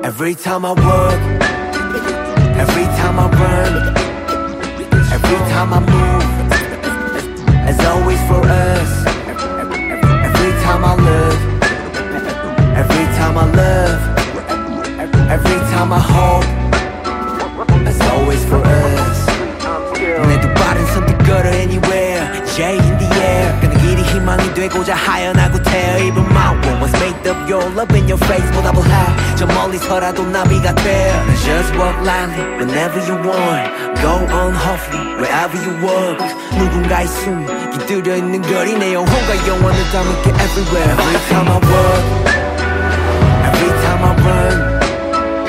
Every time I work, every time I run, every time I move, as always for us. Every time I live, every time I love, every time I hope, as always for us. 내두 발은 선택걸어 anywhere, J in the air. 그는 길이 희망이 되고자 하연하고 태어 입은 my woman's made up your love in your face 보답을 해. 저 멀리서라도 나비가 돼. Just walk lightly whenever you want. Go on hopefully wherever you walk. 누군가의 숨이 깃들여 있는 거리 내 영혼과 영원을 담을게 everywhere. Every time I work, every time I run,